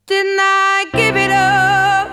Didn't I give it up?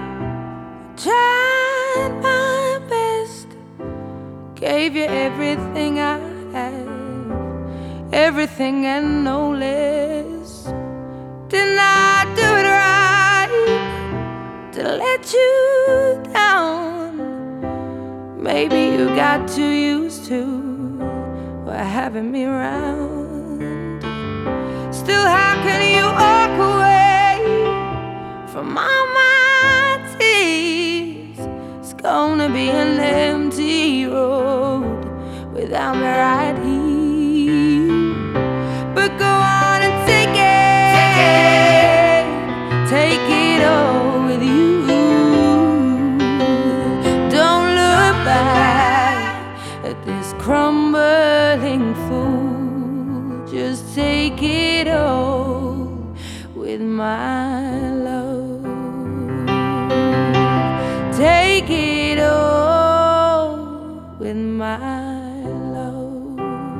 Tried my best, gave you everything I have, everything and no less. Didn't I do it right to let you down? Maybe you got too used to having me around. Still, how can you walk away from all my tears? It's gonna be an empty road without me right here. But go on and take it, take it all with you. Don't look back at this crumbling fool. Just take it all with my love. Take it all with my love.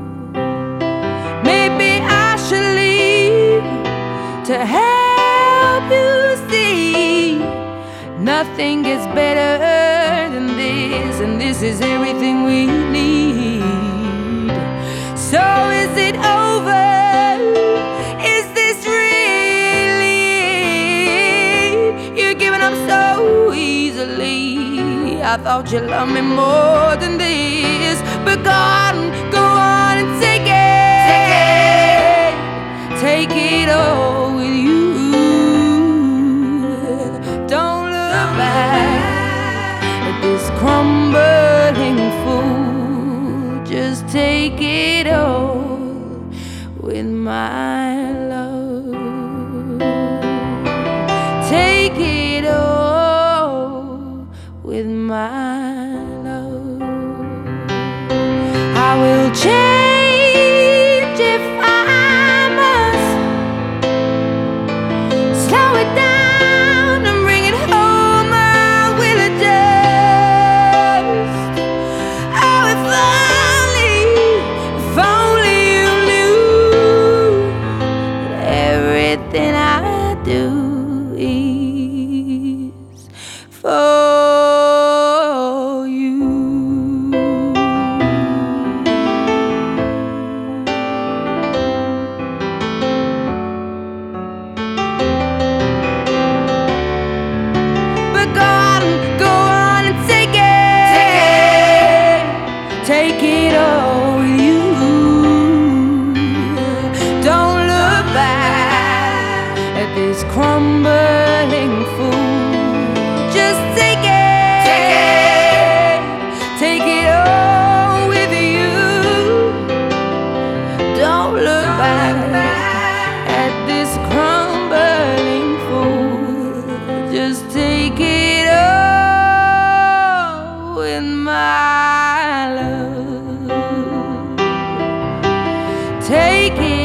Maybe I should leave to help you see nothing gets better than this, and this is everything we need. So is it over? Is this really it? You're giving up so easily. I thought you loved me more than this. But go on and take it, take it all with you. Don't look back at this crumbling fool. Just take it all with my love. Take it all with my love. I will change if I must. Slow it down and bring it home. I will adjust. Oh, if only you knew that everything I do is for you. But go on and take it, take it all with you. Don't look back at this crumbling fool. Just take it all with you. Don't look back at this crumbling fool. Just take it all with my love. Take it